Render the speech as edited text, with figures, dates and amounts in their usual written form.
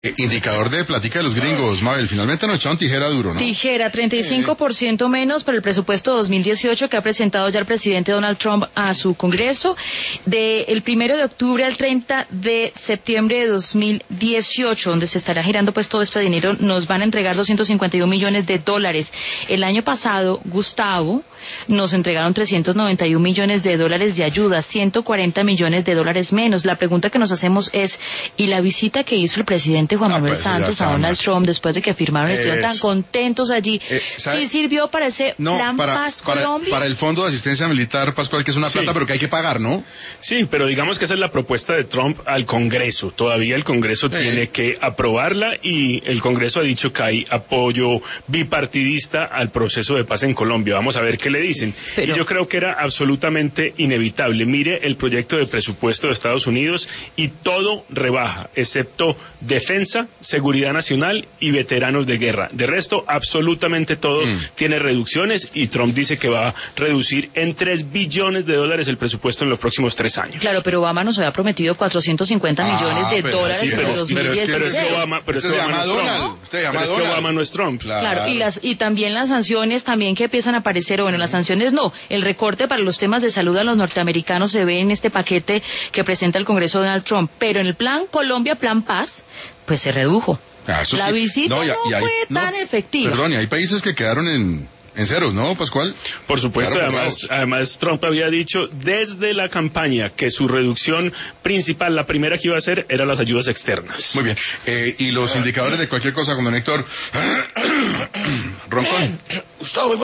Indicador de plática de los gringos, Mabel, finalmente nos echaron tijera duro, ¿no? Tijera, 35% menos para el presupuesto 2018 que ha presentado ya el presidente Donald Trump a su Congreso. Del 1 de octubre al 30 de septiembre de 2018, donde se estará girando pues todo este dinero, nos van a entregar 251 millones de dólares. El año pasado, Gustavo, nos entregaron 391 millones de dólares de ayuda, 140 millones de dólares menos. La pregunta que nos hacemos es, ¿y la visita que hizo el presidente Juan Manuel Santos a Donald Trump después de que firmaron, estuvieron tan contentos allí? ¿Sí sirvió para ese plan Paz Colombia? Para el Fondo de Asistencia Militar, Pascual, que es una plata, pero que hay que pagar, ¿no? Sí, pero digamos que esa es la propuesta de Trump al Congreso. Todavía el Congreso tiene que aprobarla y el Congreso ha dicho que hay apoyo bipartidista al proceso de paz en Colombia. Vamos a ver qué le dicen. Y yo creo que era absolutamente inevitable. Mire el proyecto de presupuesto de Estados Unidos y todo rebaja, excepto defensa, seguridad nacional y veteranos de guerra. De resto, absolutamente todo tiene reducciones y Trump dice que va a reducir en $3 billones el presupuesto en los próximos 3 años. Claro, pero Obama nos había prometido 450 millones de dólares en el 2016. Pero es que Obama no es Trump. Claro, y también las sanciones también que empiezan a aparecer, bueno, las sanciones no, el recorte para los temas de salud a los norteamericanos se ve en este paquete que presenta el Congreso Donald Trump, pero en el plan Colombia, plan Paz, pues se redujo. La visita no fue tan efectiva. Perdón, y hay países que quedaron en ceros, ¿no, Pascual? Por supuesto, claro, además Trump había dicho desde la campaña que su reducción principal, la primera que iba a hacer, eran las ayudas externas. Muy bien. Y los indicadores de cualquier cosa con don Héctor. Roncón. Gustavo,